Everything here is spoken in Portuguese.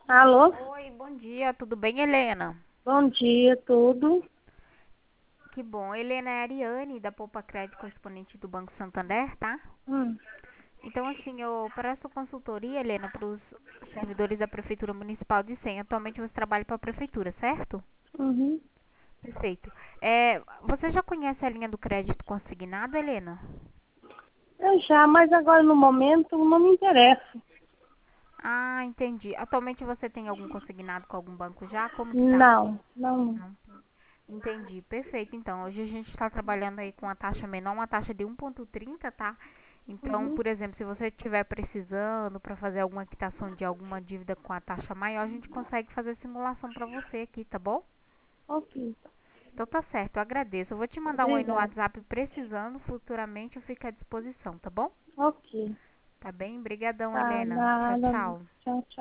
Alô? Oi, bom dia, tudo bem, Helena? Bom dia, tudo. Que bom. Helena é a Ariane, da Poupa Crédito Correspondente do Banco Santander, tá? Hum, Então, assim, eu presto consultoria, Helena, para os servidores da Prefeitura Municipal de Senha. Atualmente você trabalha para a Prefeitura, certo? uhum. Perfeito. Você já conhece a linha do crédito consignado, Helena? Eu já, mas agora no momento não me interessa. Ah, entendi. Atualmente você tem algum consignado com algum banco já? Como que tá? Não, não. Não. Entendi, perfeito. Então, hoje a gente está trabalhando aí com a taxa menor, uma taxa de 1,30, tá? Então, Uhum. por exemplo, se você estiver precisando para fazer alguma quitação de alguma dívida com a taxa maior, a gente consegue fazer simulação para você aqui, tá bom? Ok, Então tá certo, eu agradeço. Eu vou te mandar um oi no obrigada. WhatsApp precisando, futuramente eu fico à disposição, tá bom? Ok, Tá bem? Obrigadão, tá, Helena. Tchau, nada. tchau. Tchau, tchau.